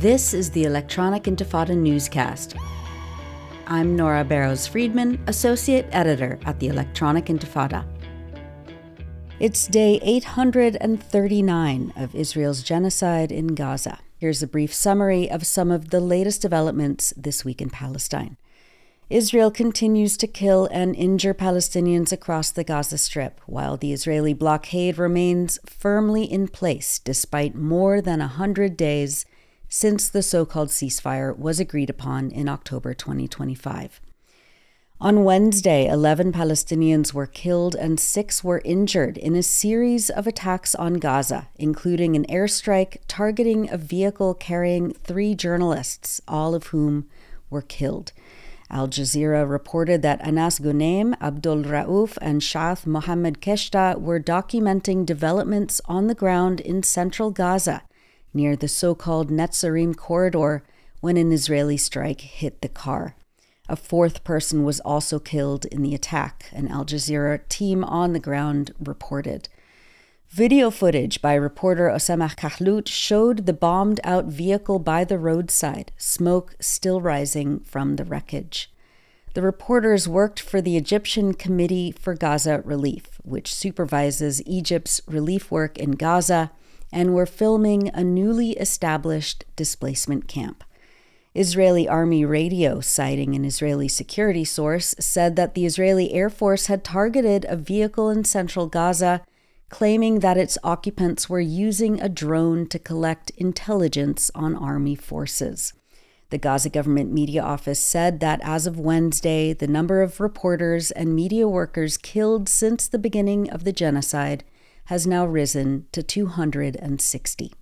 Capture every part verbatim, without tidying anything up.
This is the Electronic Intifada newscast. I'm Nora Barrows-Friedman, Associate Editor at the Electronic Intifada. It's day eight hundred thirty-nine of Israel's genocide in Gaza. Here's a brief summary of some of the latest developments this week in Palestine. Israel continues to kill and injure Palestinians across the Gaza Strip, while the Israeli blockade remains firmly in place despite more than one hundred days since the so-called ceasefire was agreed upon in October twenty twenty-five. On Wednesday, eleven Palestinians were killed and six were injured in a series of attacks on Gaza, including an airstrike targeting a vehicle carrying three journalists, all of whom were killed. Al Jazeera reported that Anas Ghunaim, Abdul Rauf, and Shaath Mohammed Keshta were documenting developments on the ground in central Gaza, near the so-called Netzarim corridor, when an Israeli strike hit the car. A fourth person was also killed in the attack, an Al Jazeera team on the ground reported. Video footage by reporter Osama Kahlout showed the bombed-out vehicle by the roadside, smoke still rising from the wreckage. The reporters worked for the Egyptian Committee for Gaza Relief, which supervises Egypt's relief work in Gaza, and were filming a newly established displacement camp. Israeli Army radio, citing an Israeli security source, said that the Israeli Air Force had targeted a vehicle in central Gaza, claiming that its occupants were using a drone to collect intelligence on army forces. The Gaza government media office said that as of Wednesday, the number of reporters and media workers killed since the beginning of the genocide has now risen to two hundred sixty.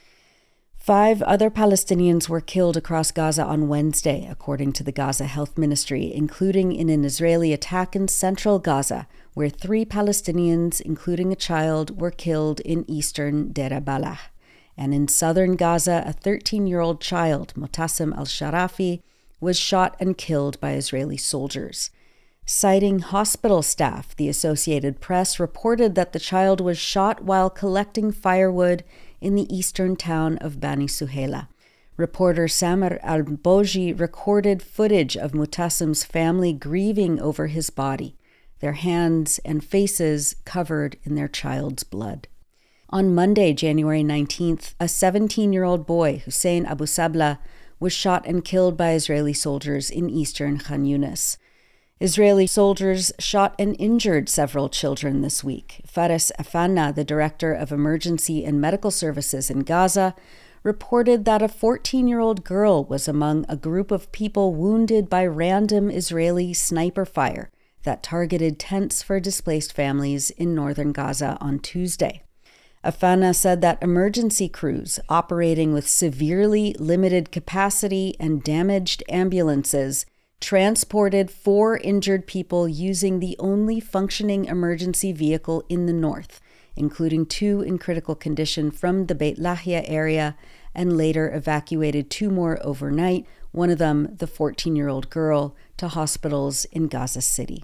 Five other Palestinians were killed across Gaza on Wednesday, according to the Gaza Health Ministry, including in an Israeli attack in central Gaza, where three Palestinians, including a child, were killed in eastern Deir al-Balah. And in southern Gaza, a thirteen-year-old child, Motassem al-Sharafi, was shot and killed by Israeli soldiers. Citing hospital staff, the Associated Press reported that the child was shot while collecting firewood in the eastern town of Bani Suheila. Reporter Samer al-Boji recorded footage of Mutassem's family grieving over his body, their hands and faces covered in their child's blood. On Monday, January nineteenth, a seventeen-year-old boy, Hussein Abu Sabla, was shot and killed by Israeli soldiers in eastern Khan Yunis. Israeli soldiers shot and injured several children this week. Fares Afanna, the director of emergency and medical services in Gaza, reported that a fourteen-year-old girl was among a group of people wounded by random Israeli sniper fire that targeted tents for displaced families in northern Gaza on Tuesday. Afanna said that emergency crews operating with severely limited capacity and damaged ambulances transported four injured people using the only functioning emergency vehicle in the north, including two in critical condition from the Beit Lahia area, and later evacuated two more overnight, one of them, the fourteen-year-old girl, to hospitals in Gaza City.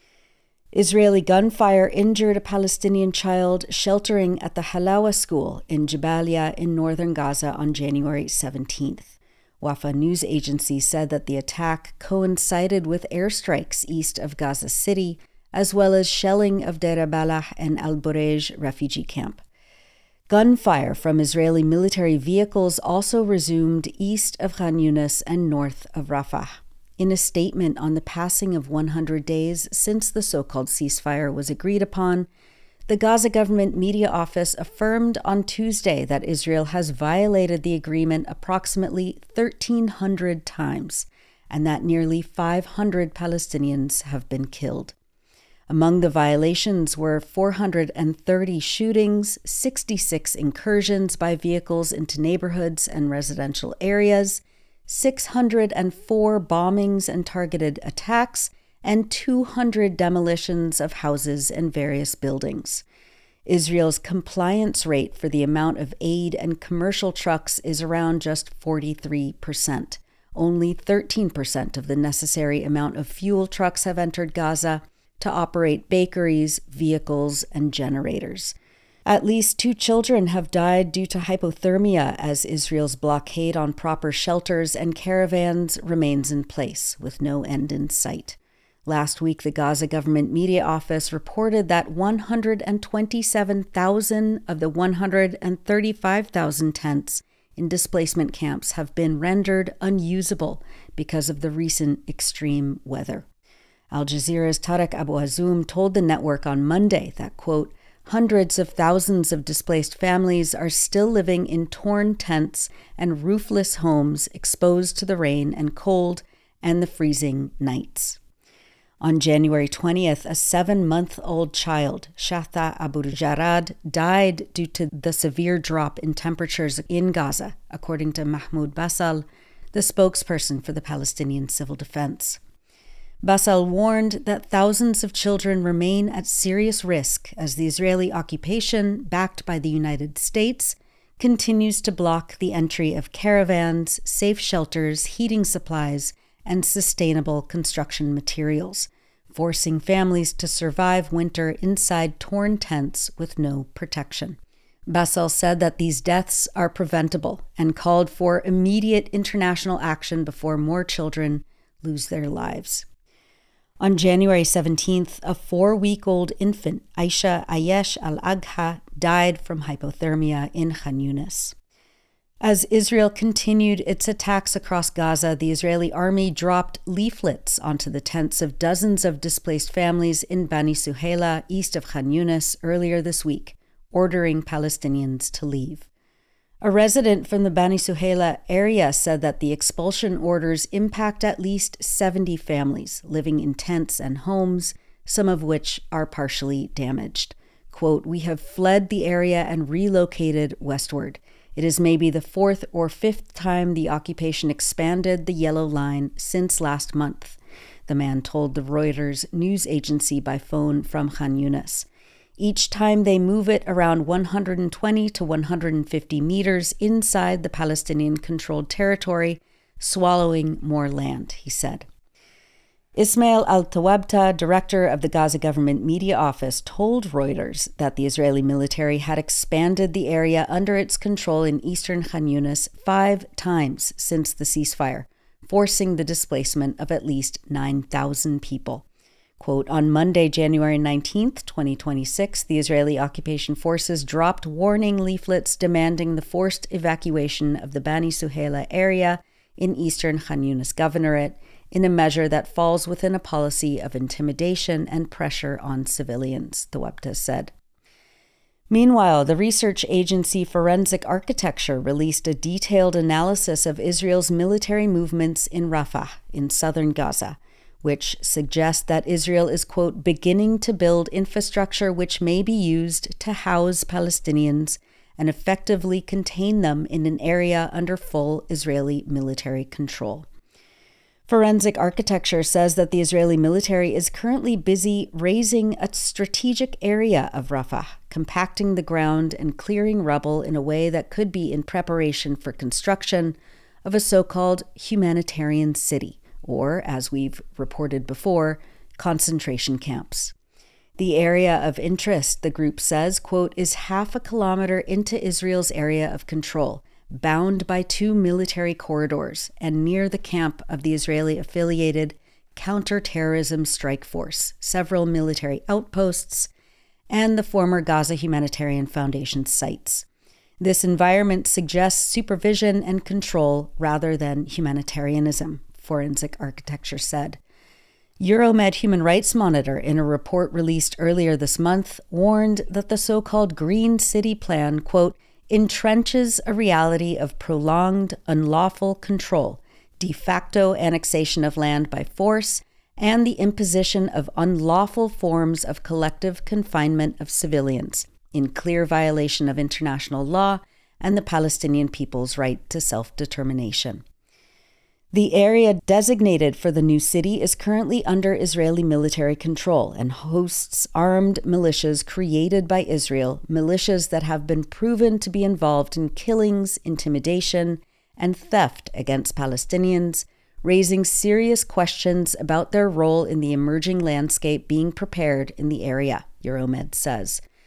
Israeli gunfire injured a Palestinian child sheltering at the Halawa school in Jabalia in northern Gaza on January seventeenth. Wafa news agency said that the attack coincided with airstrikes east of Gaza City, as well as shelling of Deir al-Balah and Al-Burej refugee camp. Gunfire from Israeli military vehicles also resumed east of Khan Yunis and north of Rafah. In a statement on the passing of one hundred days since the so-called ceasefire was agreed upon, the Gaza government media office affirmed on Tuesday that Israel has violated the agreement approximately thirteen hundred times and that nearly five hundred Palestinians have been killed. Among the violations were four hundred thirty shootings, sixty-six incursions by vehicles into neighborhoods and residential areas, six hundred four bombings and targeted attacks, and two hundred demolitions of houses and various buildings. Israel's compliance rate for the amount of aid and commercial trucks is around just forty-three percent. Only thirteen percent of the necessary amount of fuel trucks have entered Gaza to operate bakeries, vehicles, and generators. At least two children have died due to hypothermia as Israel's blockade on proper shelters and caravans remains in place, with no end in sight. Last week, the Gaza government media office reported that one hundred twenty-seven thousand of the one hundred thirty-five thousand tents in displacement camps have been rendered unusable because of the recent extreme weather. Al Jazeera's Tarek Abu Azoum told the network on Monday that, quote, hundreds of thousands of displaced families are still living in torn tents and roofless homes exposed to the rain and cold and the freezing nights. On January twentieth, a seven-month-old child, Shatha Abu Jarad, died due to the severe drop in temperatures in Gaza, according to Mahmoud Basal, the spokesperson for the Palestinian Civil Defense. Basal warned that thousands of children remain at serious risk as the Israeli occupation, backed by the United States, continues to block the entry of caravans, safe shelters, heating supplies, and sustainable construction materials, forcing families to survive winter inside torn tents with no protection. Basal said that these deaths are preventable and called for immediate international action before more children lose their lives. On January seventeenth, a four-week-old infant, Aisha Ayesh Al-Agha, died from hypothermia in Khan Yunis. As Israel continued its attacks across Gaza, the Israeli army dropped leaflets onto the tents of dozens of displaced families in Bani Suhaila, east of Khan Yunis, earlier this week, ordering Palestinians to leave. A resident from the Bani Suhaila area said that the expulsion orders impact at least seventy families living in tents and homes, some of which are partially damaged. Quote, "We have fled the area and relocated westward. It is maybe the fourth or fifth time the occupation expanded the yellow line since last month," the man told the Reuters news agency by phone from Khan Yunis. Each time they move it around one hundred twenty to one hundred fifty meters inside the Palestinian-controlled territory, swallowing more land, he said. Ismail Al-Tawabta, director of the Gaza government media office, told Reuters that the Israeli military had expanded the area under its control in eastern Khan Yunis five times since the ceasefire, forcing the displacement of at least nine thousand people. Quote, "On Monday, January nineteenth, twenty twenty-six, the Israeli occupation forces dropped warning leaflets demanding the forced evacuation of the Bani Suhaila area in eastern Khan Yunis Governorate, in a measure that falls within a policy of intimidation and pressure on civilians," Tawabta said. Meanwhile, the research agency Forensic Architecture released a detailed analysis of Israel's military movements in Rafah, in southern Gaza, which suggests that Israel is, quote, "beginning to build infrastructure which may be used to house Palestinians and effectively contain them in an area under full Israeli military control." Forensic Architecture says that the Israeli military is currently busy razing a strategic area of Rafah, compacting the ground and clearing rubble in a way that could be in preparation for construction of a so-called humanitarian city, or, as we've reported before, concentration camps. The area of interest, the group says, quote, "is half a kilometer into Israel's area of control, bound by two military corridors and near the camp of the Israeli-affiliated Counterterrorism Strike Force, several military outposts, and the former Gaza Humanitarian Foundation sites. This environment suggests supervision and control rather than humanitarianism," Forensic Architecture said. Euromed Human Rights Monitor, in a report released earlier this month, warned that the so-called Green City Plan, quote, "entrenches a reality of prolonged, unlawful control, de facto annexation of land by force, and the imposition of unlawful forms of collective confinement of civilians, in clear violation of international law and the Palestinian people's right to self-determination." The area designated for the new city is currently under Israeli military control and hosts armed militias created by Israel, militias that have been proven to be involved in killings, intimidation, and theft against Palestinians, raising serious questions about their role in the emerging landscape being prepared in the area, Euromed says.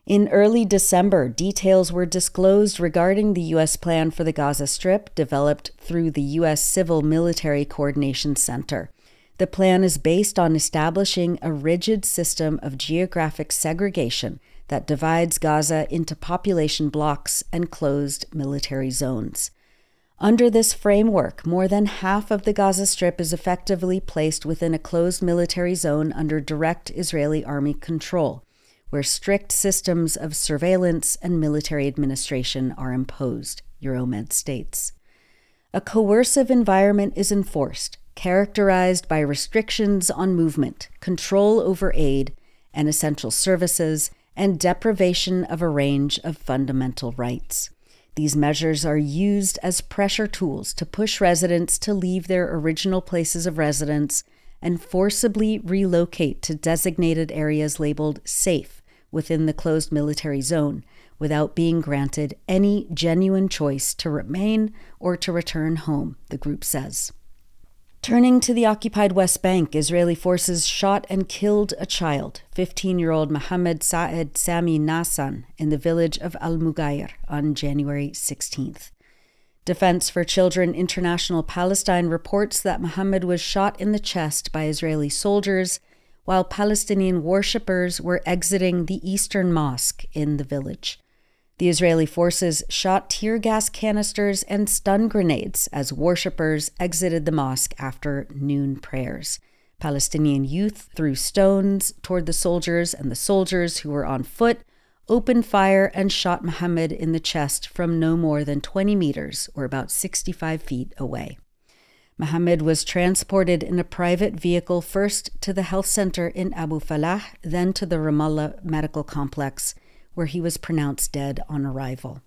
In early December, details were disclosed regarding the U S plan for the Gaza Strip, developed through the U S Civil Military Coordination Center. The plan is based on establishing a rigid system of geographic segregation that divides Gaza into population blocks and closed military zones. Under this framework, more than half of the Gaza Strip is effectively placed within a closed military zone under direct Israeli army control, where strict systems of surveillance and military administration are imposed, Euromed states. A coercive environment is enforced, characterized by restrictions on movement, control over aid and essential services, and deprivation of a range of fundamental rights. These measures are used as pressure tools to push residents to leave their original places of residence and forcibly relocate to designated areas labeled safe within the closed military zone without being granted any genuine choice to remain or to return home, the group says. Turning to the occupied West Bank, Israeli forces shot and killed a child, fifteen-year-old Mohammed Saed Sami Nassan, in the village of Al-Mughayr on January sixteenth. Defense for Children International Palestine reports that Mohammed was shot in the chest by Israeli soldiers while Palestinian worshippers were exiting the Eastern Mosque in the village. The Israeli forces shot tear gas canisters and stun grenades as worshippers exited the mosque after noon prayers. Palestinian youth threw stones toward the soldiers, and the soldiers, who were on foot, opened fire and shot Mohammed in the chest from no more than twenty meters, or about sixty-five feet away. Mohammed was transported in a private vehicle first to the health center in Abu Falah, then to the Ramallah Medical Complex, where he was pronounced dead on arrival.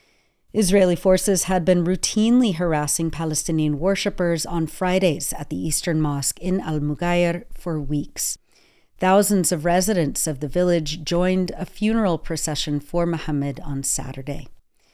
Israeli forces had been routinely harassing Palestinian worshippers on Fridays at the Eastern Mosque in Al-Mughayr for weeks. Thousands of residents of the village joined a funeral procession for Mohammed on Saturday.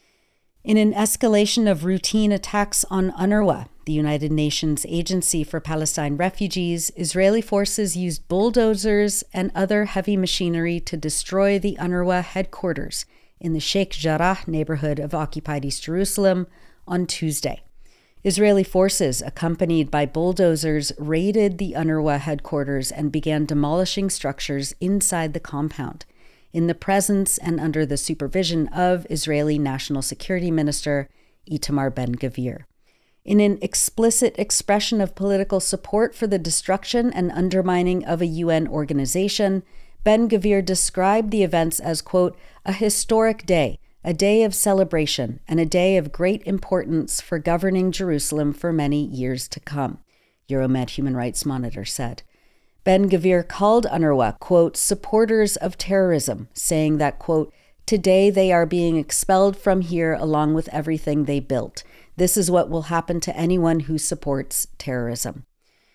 In an escalation of routine attacks on UNRWA, the United Nations Agency for Palestine Refugees, Israeli forces used bulldozers and other heavy machinery to destroy the UNRWA headquarters in the Sheikh Jarrah neighborhood of occupied East Jerusalem on Tuesday. Israeli forces, accompanied by bulldozers, raided the UNRWA headquarters and began demolishing structures inside the compound, in the presence and under the supervision of Israeli National Security Minister Itamar Ben-Gvir. In an explicit expression of political support for the destruction and undermining of a U N organization, Ben-Gvir described the events as, quote, a historic day, a day of celebration, and a day of great importance for governing Jerusalem for many years to come, Euromed Human Rights Monitor said. Ben-Gvir called UNRWA, quote, supporters of terrorism, saying that, quote, today they are being expelled from here along with everything they built. This is what will happen to anyone who supports terrorism.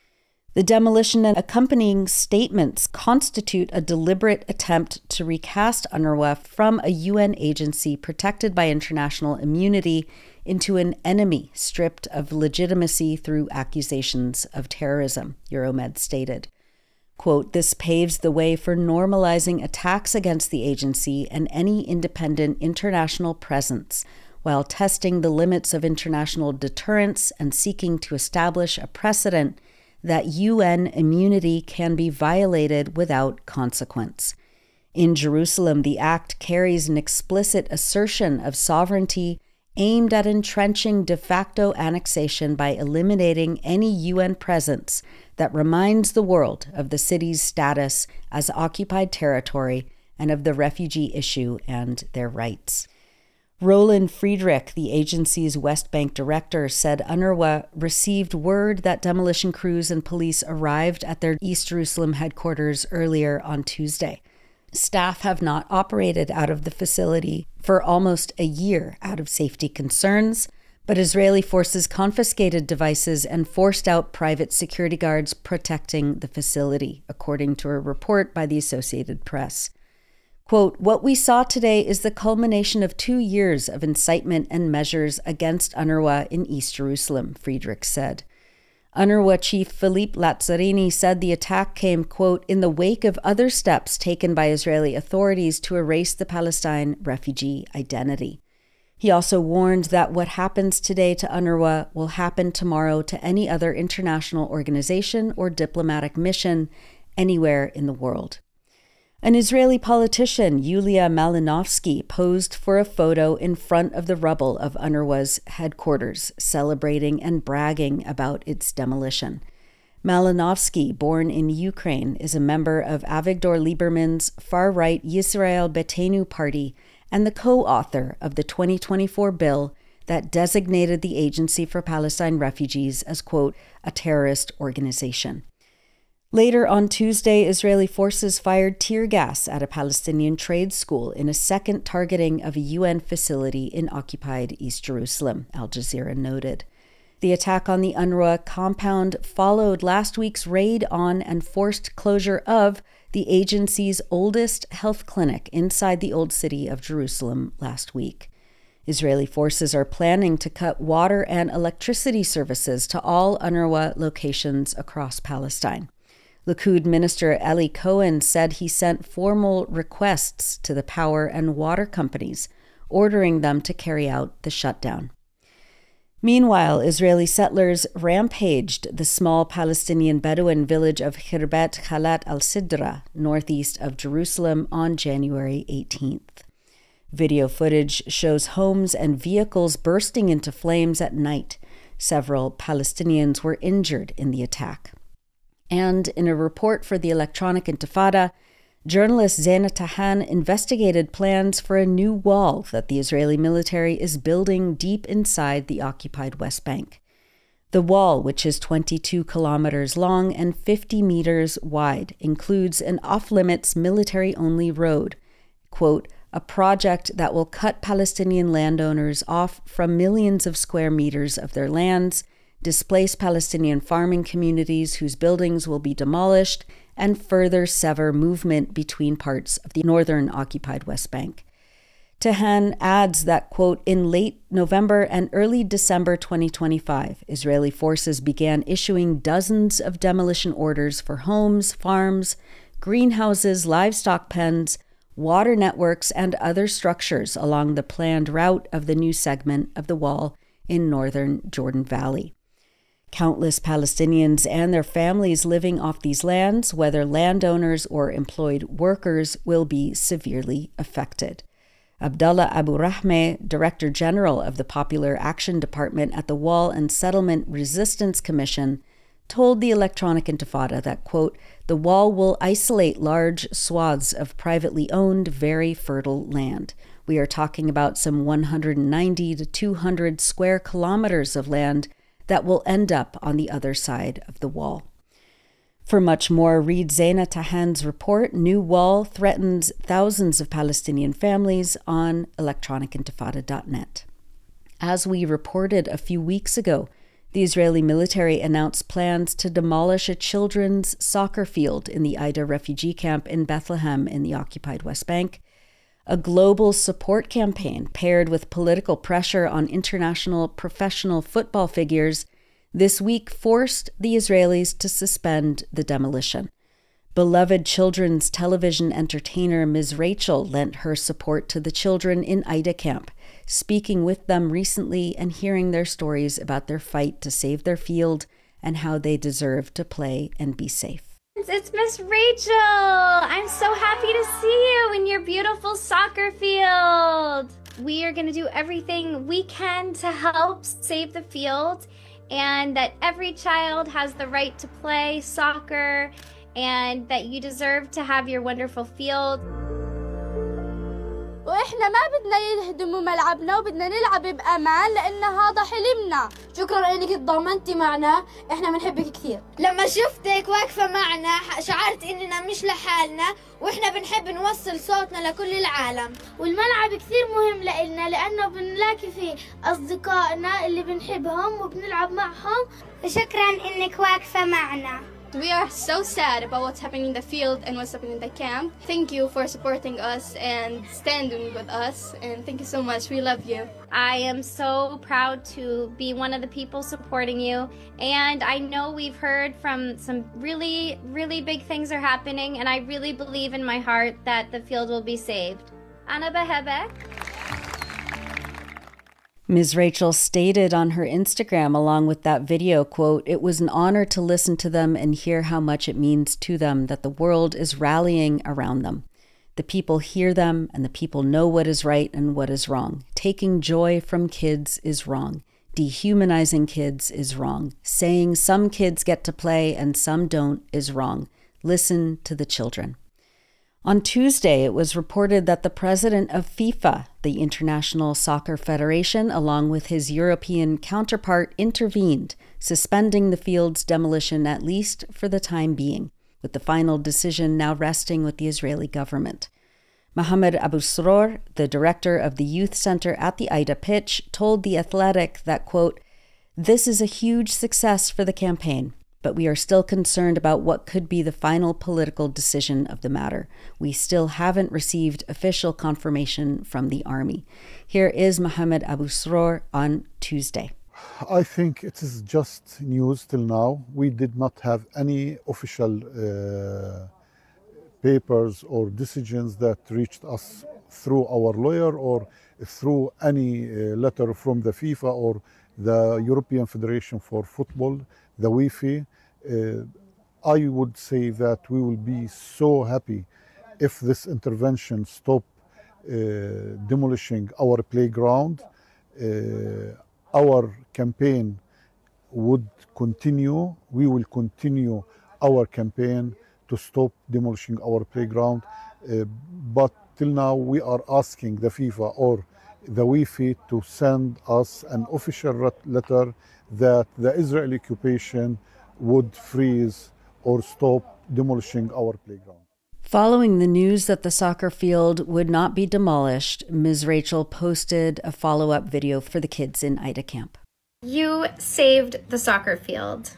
The demolition and accompanying statements constitute a deliberate attempt to recast UNRWA from a U N agency protected by international immunity into an enemy stripped of legitimacy through accusations of terrorism, Euromed stated. Quote, this paves the way for normalizing attacks against the agency and any independent international presence, while testing the limits of international deterrence and seeking to establish a precedent that U N immunity can be violated without consequence. In Jerusalem, the act carries an explicit assertion of sovereignty aimed at entrenching de facto annexation by eliminating any U N presence that reminds the world of the city's status as occupied territory and of the refugee issue and their rights. Roland Friedrich, the agency's West Bank director, said UNRWA received word that demolition crews and police arrived at their East Jerusalem headquarters earlier on Tuesday. Staff have not operated out of the facility for almost a year out of safety concerns, but Israeli forces confiscated devices and forced out private security guards protecting the facility, according to a report by the Associated Press. Quote, what we saw today is the culmination of two years of incitement and measures against UNRWA in East Jerusalem, Friedrich said. UNRWA chief Philippe Lazzarini said the attack came, quote, in the wake of other steps taken by Israeli authorities to erase the Palestine refugee identity. He also warned that what happens today to UNRWA will happen tomorrow to any other international organization or diplomatic mission anywhere in the world. An Israeli politician, Yulia Malinovsky, posed for a photo in front of the rubble of UNRWA's headquarters, celebrating and bragging about its demolition. Malinovsky, born in Ukraine, is a member of Avigdor Lieberman's far-right Yisrael Beitenu party and the co-author of the twenty twenty-four bill that designated the Agency for Palestine Refugees as, quote, a terrorist organization. Later on Tuesday, Israeli forces fired tear gas at a Palestinian trade school in a second targeting of a U N facility in occupied East Jerusalem, Al Jazeera noted. The attack on the UNRWA compound followed last week's raid on and forced closure of the agency's oldest health clinic inside the Old City of Jerusalem last week. Israeli forces are planning to cut water and electricity services to all UNRWA locations across Palestine. Likud Minister Eli Cohen said he sent formal requests to the power and water companies, ordering them to carry out the shutdown. Meanwhile, Israeli settlers rampaged the small Palestinian Bedouin village of Khirbet Khalat al-Sidra, northeast of Jerusalem, on January eighteenth. Video footage shows homes and vehicles bursting into flames at night. Several Palestinians were injured in the attack. And in a report for the Electronic Intifada, journalist Zeina Tahan investigated plans for a new wall that the Israeli military is building deep inside the occupied West Bank. The wall, which is twenty-two kilometers long and fifty meters wide, includes an off-limits military-only road, quote, a project that will cut Palestinian landowners off from millions of square meters of their lands, displace Palestinian farming communities whose buildings will be demolished, and further sever movement between parts of the northern occupied West Bank. Tahan adds that, quote, in late November and early December twenty twenty-five, Israeli forces began issuing dozens of demolition orders for homes, farms, greenhouses, livestock pens, water networks, and other structures along the planned route of the new segment of the wall in northern Jordan Valley. Countless Palestinians and their families living off these lands, whether landowners or employed workers, will be severely affected. Abdallah Abu Rahmeh, Director General of the Popular Action Department at the Wall and Settlement Resistance Commission, told the Electronic Intifada that, quote, the wall will isolate large swaths of privately owned, very fertile land. We are talking about some one hundred ninety to two hundred square kilometers of land that will end up on the other side of the wall. For much more, read Zeina Tahan's report, New Wall Threatens Thousands of Palestinian Families, on electronic intifada dot net. As we reported a few weeks ago, the Israeli military announced plans to demolish a children's soccer field in the Aida refugee camp in Bethlehem in the occupied West Bank. A global support campaign paired with political pressure on international professional football figures this week forced the Israelis to suspend the demolition. Beloved children's television entertainer Miz Rachel lent her support to the children in Aida camp, speaking with them recently and hearing their stories about their fight to save their field and how they deserve to play and be safe. It's Miss Rachel. I'm so happy to see you in your beautiful soccer field. We are going to do everything we can to help save the field, and that every child has the right to play soccer, and that you deserve to have your wonderful field. وإحنا ما بدنا يهدموا ملعبنا وبدنا نلعب بأمان لأن هذا حلمنا. شكرا إنك تضامنتي معنا، إحنا بنحبك كثير. لما شفتك واقفة معنا شعرت إننا مش لحالنا، وإحنا بنحب نوصل صوتنا لكل العالم. والملعب كثير مهم لإلنا لأنه بنلاقي فيه أصدقائنا اللي بنحبهم وبنلعب معهم. وشكرا إنك واقفة معنا. We are so sad about what's happening in the field and what's happening in the camp. Thank you for supporting us and standing with us. And thank you so much. We love you. I am so proud to be one of the people supporting you. And I know we've heard from some really, really big things are happening. And I really believe in my heart that the field will be saved. Ana behebe. Miz Rachel stated on her Instagram along with that video, quote, "It was an honor to listen to them and hear how much it means to them that the world is rallying around them. The people hear them and the people know what is right and what is wrong. Taking joy from kids is wrong. Dehumanizing kids is wrong. Saying some kids get to play and some don't is wrong. Listen to the children." On Tuesday, it was reported that the president of FIFA, the International Soccer Federation, along with his European counterpart, intervened, suspending the field's demolition at least for the time being, with the final decision now resting with the Israeli government. Mohamed Abu Srour, the director of the youth center at the Aida pitch, told The Athletic that, quote, "This is a huge success for the campaign, but we are still concerned about what could be the final political decision of the matter. We still haven't received official confirmation from the army." Here is Mohamed Abu Srour on Tuesday. I think it is just news till now. We did not have any official uh, papers or decisions that reached us through our lawyer or through any uh, letter from the FIFA or the European Federation for Football, the UEFA. Uh, I would say that we will be so happy if this intervention stop uh, demolishing our playground. Uh, our campaign would continue. We will continue our campaign to stop demolishing our playground. Uh, but till now, we are asking the FIFA or the UEFA to send us an official letter that the Israeli occupation would freeze or stop demolishing our playground. Following the news that the soccer field would not be demolished, Miz Rachel posted a follow-up video for the kids in Aida camp. You saved the soccer field.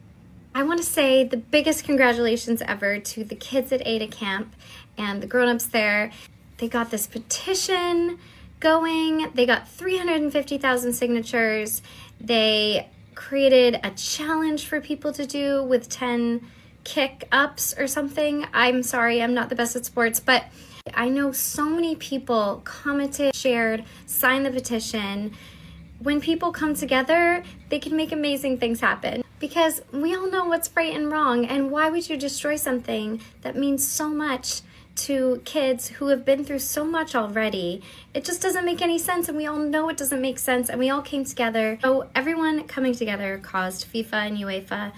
I want to say the biggest congratulations ever to the kids at Aida camp and the grown-ups there. They got this petition going. They got three hundred fifty thousand signatures. They created a challenge for people to do with ten kick ups or something. I'm sorry, I'm not the best at sports, but I know so many people commented, shared, signed the petition. When people come together, they can make amazing things happen because we all know what's right and wrong. And why would you destroy something that means so much to kids who have been through so much already? It just doesn't make any sense, and we all know it doesn't make sense, and we all came together. So everyone coming together caused FIFA and UEFA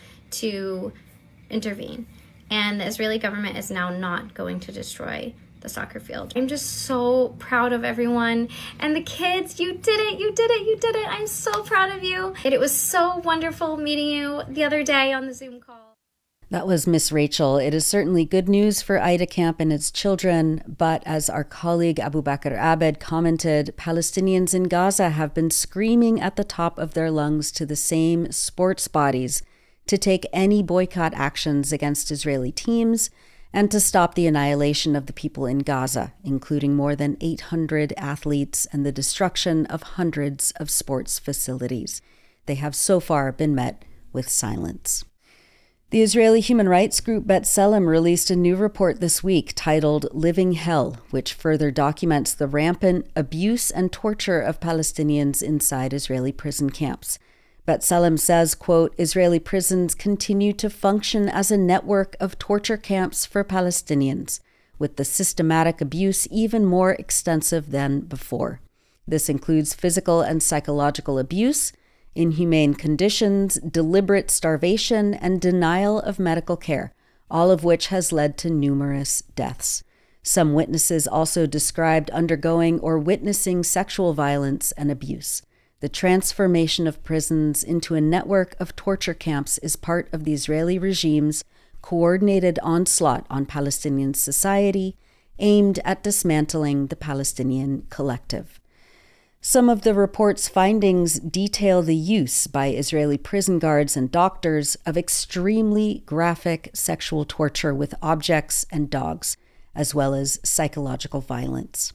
to intervene, and the Israeli government is now not going to destroy the soccer field. I'm just so proud of everyone, and the kids, you did it, you did it, you did it. I'm so proud of you. And it was so wonderful meeting you the other day on the Zoom call. That was Miss Rachel. It is certainly good news for Aida camp and its children, but as our colleague Abu Bakr Abed commented, Palestinians in Gaza have been screaming at the top of their lungs to the same sports bodies to take any boycott actions against Israeli teams and to stop the annihilation of the people in Gaza, including more than eight hundred athletes and the destruction of hundreds of sports facilities. They have so far been met with silence. The Israeli human rights group B'Tselem released a new report this week titled Living Hell, which further documents the rampant abuse and torture of Palestinians inside Israeli prison camps. B'Tselem says, quote, "Israeli prisons continue to function as a network of torture camps for Palestinians, with the systematic abuse even more extensive than before. This includes physical and psychological abuse, inhumane conditions, deliberate starvation, and denial of medical care, all of which has led to numerous deaths. Some witnesses also described undergoing or witnessing sexual violence and abuse. The transformation of prisons into a network of torture camps is part of the Israeli regime's coordinated onslaught on Palestinian society aimed at dismantling the Palestinian collective." Some of the report's findings detail the use by Israeli prison guards and doctors of extremely graphic sexual torture with objects and dogs, as well as psychological violence.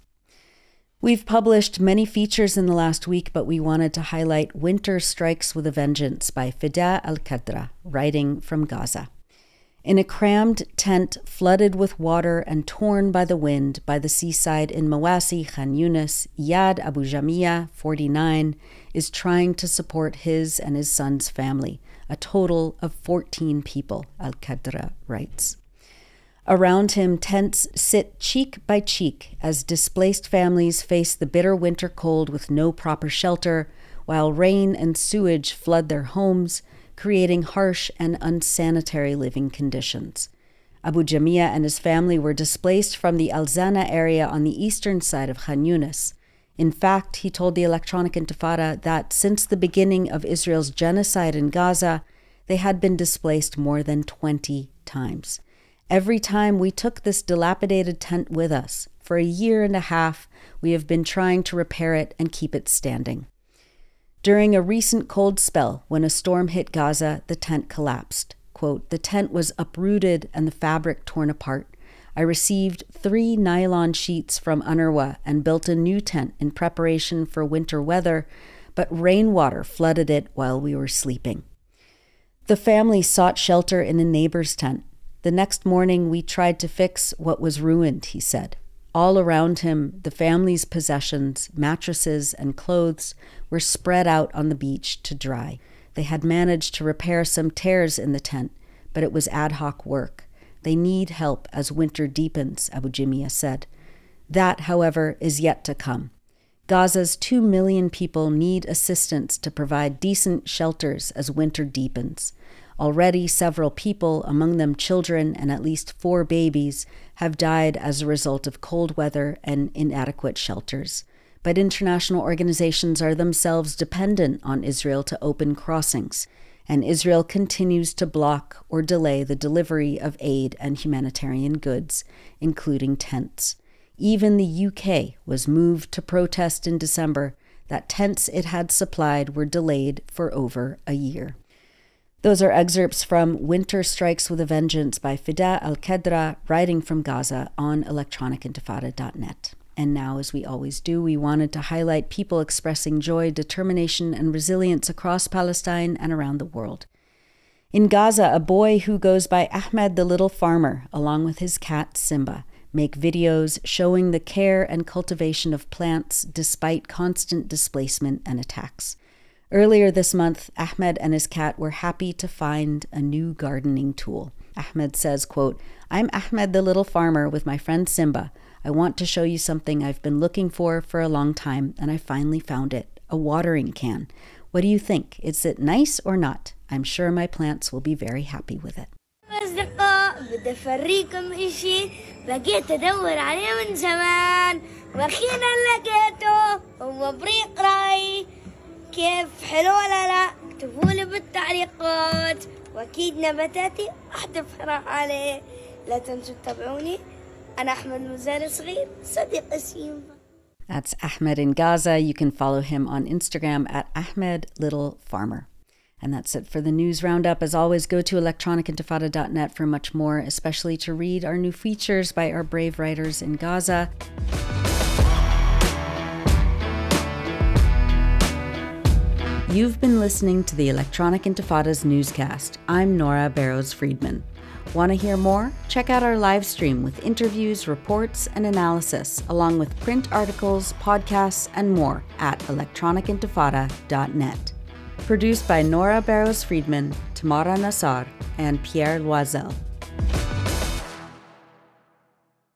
We've published many features in the last week, but we wanted to highlight Winter Strikes with a Vengeance by Fida Al-Qadra, writing from Gaza. In a crammed tent flooded with water and torn by the wind by the seaside in Mawasi, Khan Yunis, Iyad Abu Jamia, forty-nine, is trying to support his and his son's family, a total of fourteen people, Al-Qadra writes. Around him, tents sit cheek by cheek as displaced families face the bitter winter cold with no proper shelter, while rain and sewage flood their homes, creating harsh and unsanitary living conditions. Abu Jamia and his family were displaced from the Al-Zana area on the eastern side of Khan Yunis. In fact, he told the Electronic Intifada that since the beginning of Israel's genocide in Gaza, they had been displaced more than twenty times. Every time we took this dilapidated tent with us, for a year and a half, we have been trying to repair it and keep it standing. During a recent cold spell, when a storm hit Gaza, the tent collapsed. Quote, "The tent was uprooted and the fabric torn apart. I received three nylon sheets from UNRWA and built a new tent in preparation for winter weather, but rainwater flooded it while we were sleeping." The family sought shelter in a neighbor's tent. The next morning, we tried to fix what was ruined, he said. All around him, the family's possessions, mattresses, and clothes were spread out on the beach to dry. They had managed to repair some tears in the tent, but it was ad hoc work. They need help as winter deepens, Abu Jamia said. That, however, is yet to come. Gaza's two million people need assistance to provide decent shelters as winter deepens. Already, several people, among them children and at least four babies, have died as a result of cold weather and inadequate shelters. But international organizations are themselves dependent on Israel to open crossings, and Israel continues to block or delay the delivery of aid and humanitarian goods, including tents. Even the U K was moved to protest in December that tents it had supplied were delayed for over a year. Those are excerpts from Winter Strikes with a Vengeance by Fida Al-Qadra, writing from Gaza on electronic intifada dot net. And now, as we always do, we wanted to highlight people expressing joy, determination, and resilience across Palestine and around the world. In Gaza, a boy who goes by Ahmed the Little Farmer, along with his cat Simba, make videos showing the care and cultivation of plants despite constant displacement and attacks. Earlier this month, Ahmed and his cat were happy to find a new gardening tool. Ahmed says, quote, "I'm Ahmed the Little Farmer with my friend Simba. I want to show you something I've been looking for for a long time, and I finally found it, a watering can. What do you think? Is it nice or not? I'm sure my plants will be very happy with it." أصدقاء بدي أفريكم إشي بقيت أدور عليه من زمان وأخيرا لقيته هو بريق راي كيف حلو ولا لا اكتبوا لي بالتعليقات وأكيد نباتاتي أحتفظ عليه لا تنسوا تتابعوني أنا أحمد مزارع صغير صديق سيمبا. That's Ahmed in Gaza. You can follow him on Instagram at Ahmed Little Farmer. And that's it for the news roundup. As always, go to electronic intifada dot net for much more, especially to read our new features by our brave writers in Gaza. You've been listening to the Electronic Intifada's newscast. I'm Nora Barrows-Friedman. Want to hear more? Check out our live stream with interviews, reports, and analysis, along with print articles, podcasts, and more at electronic intifada dot net. Produced by Nora Barrows-Friedman, Tamara Nassar, and Pierre Loisel.